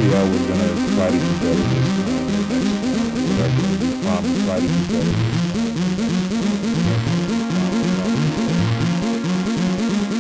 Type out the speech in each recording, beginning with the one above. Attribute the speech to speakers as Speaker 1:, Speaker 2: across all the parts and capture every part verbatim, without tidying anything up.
Speaker 1: yeah, we're gonna try to do better this time or next time or whatever. We promise, try to do better this time or next time or whatever. We promise, try to do better.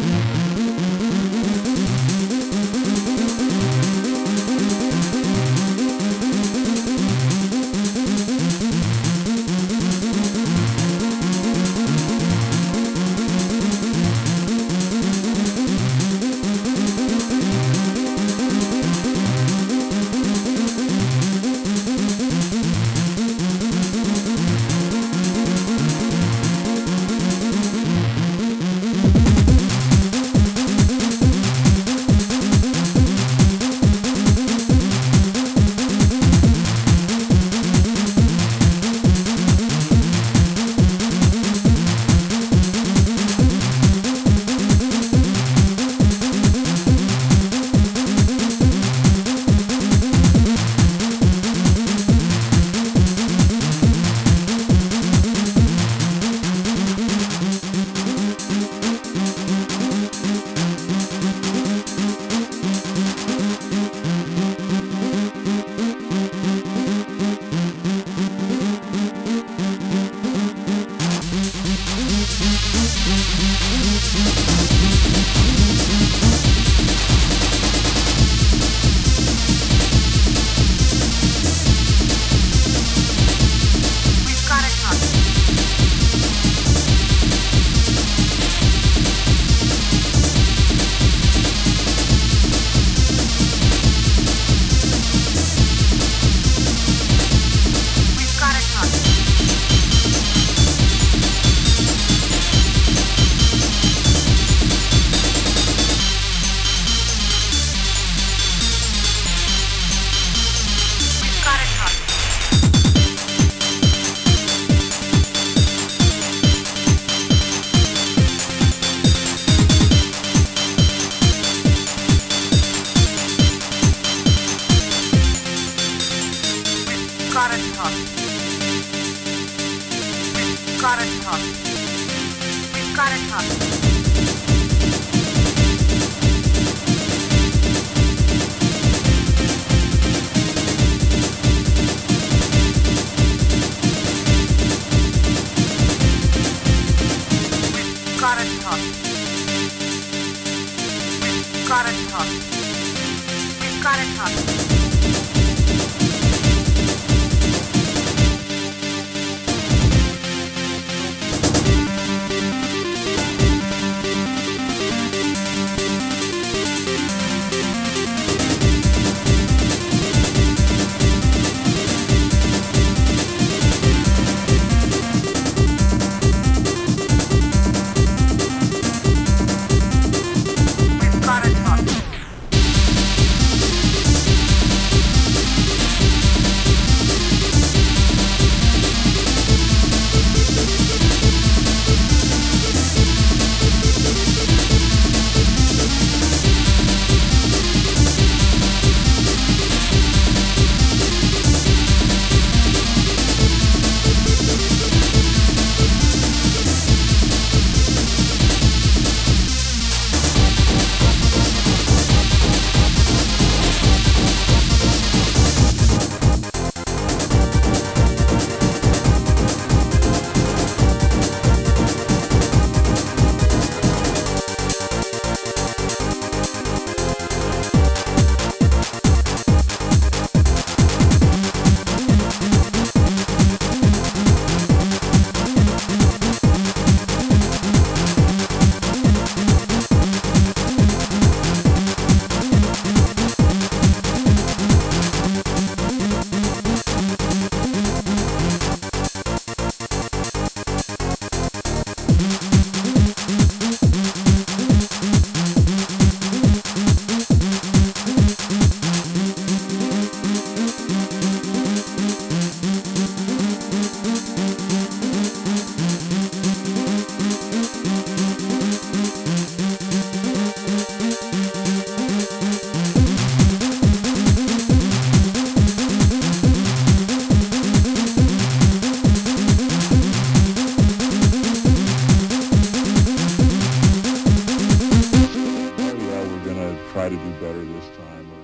Speaker 2: Gotta talk. Gotta talk. We've gotta talk. Gotta talk. Gotta talk. We've gotta talk.
Speaker 1: Try to do better this time.